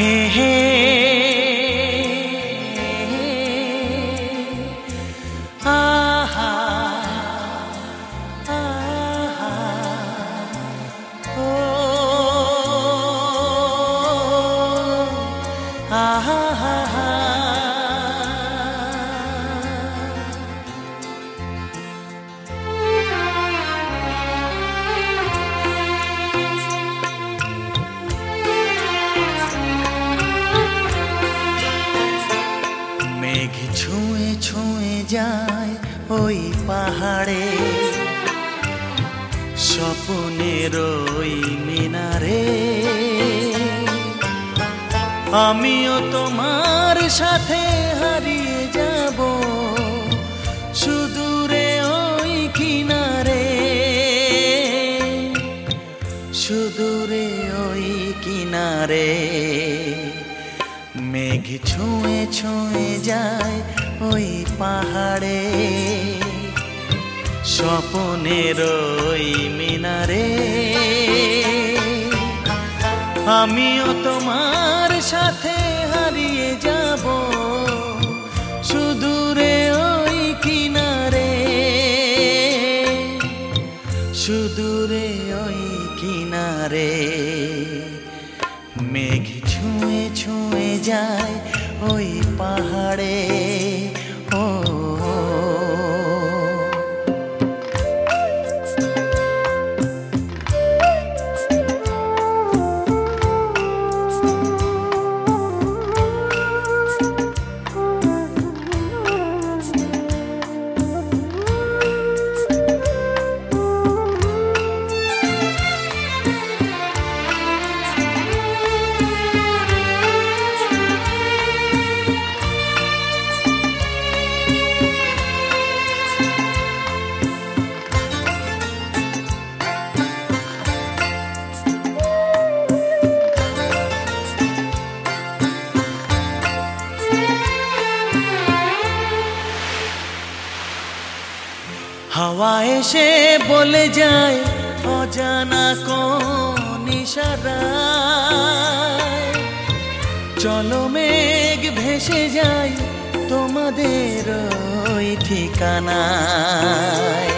হে হে আহা আহা ও আহা মেঘ ছুঁয়ে ছুঁয়ে যায় ওই পাহাড়ে, স্বপ্নের ওই মিনারে। আমিও তোমার সাথে হারিয়ে যাব সুদূরে ওই কিনারে, সুদূরে ওই কিনারে। মেঘ ছুঁয়ে ছুঁয়ে যায় ওই পাহাড়ে, স্বপ্নের ওই মিনারে। আমিও তোমার সাথে হারিয়ে যাব সুদূরে ওই কিনারে, সুদূরে ওই কিনারে। মেঘ ছুঁয়ে ছুঁয়ে যায় ওই পাহাড়ে ও। হাওয়া এসে বলে যায় অজানা কোন ইশারায়, চলো মেঘ ভেসে যাই তোমাদের ওই ঠিকানায়।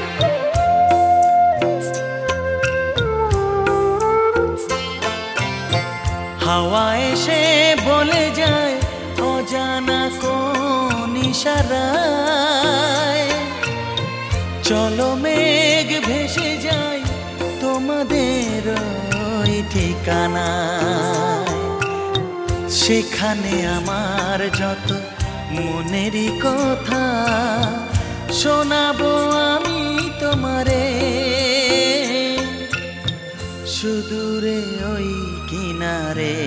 হাওয়া এসে বলে যায় অজানা কোন ইশারায়, চলো মেঘ ভেসে যাই তোমাদের ওই ঠিকানায়। সেখানে আমার যত মনেরই কথা শোনাবো আমি তোমারে, সুদূরে ওই কিনারে।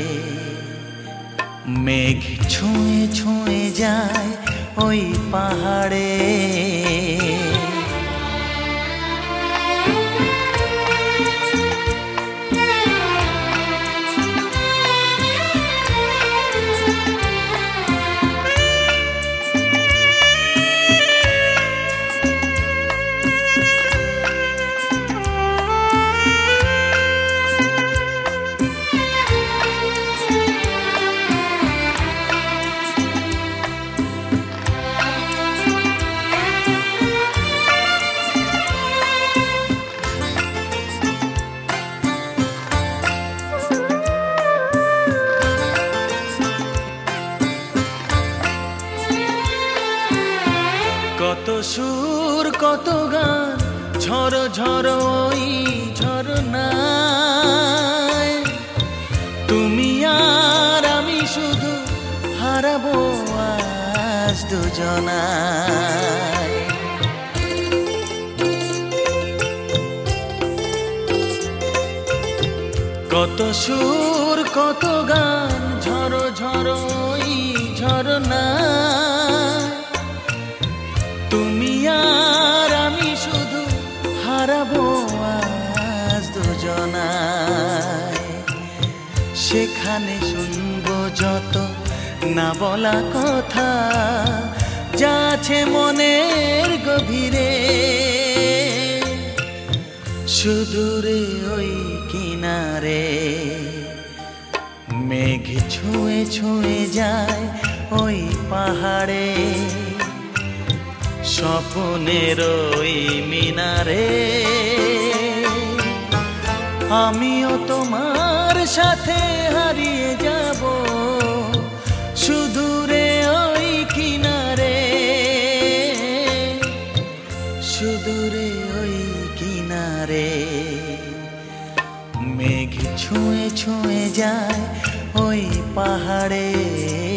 মেঘ ছুঁয়ে ছুঁয়ে যায় ওই পাহাড়ে। কত সুর কত গান ঝড়ো ঝড়ো ওই ঝরনায়, তুমি আর আমি শুধু হারাবো আজ দুজনায়। কত সুর কত গান ঝড়ো ঝড়ো ওই ঝরনায়, তুমি আর আমি শুধু হারাবো আজ দুজনায়। সেখানে শুনবো যত না বলা কথা যা আছে মনের গভীরে, সুদূরে ওই কিনারে। মেঘ ছুঁয়ে ছুঁয়ে যায় ওই পাহাড়ে, স্বপ্নের ওই মিনারে। আমিও তোমার সাথে হারিয়ে যাব সুদূরে ওই কিনারে, সুদূরে ওই কিনারে। মেঘ ছুঁয়ে ছুঁয়ে যায় ওই পাহাড়ে।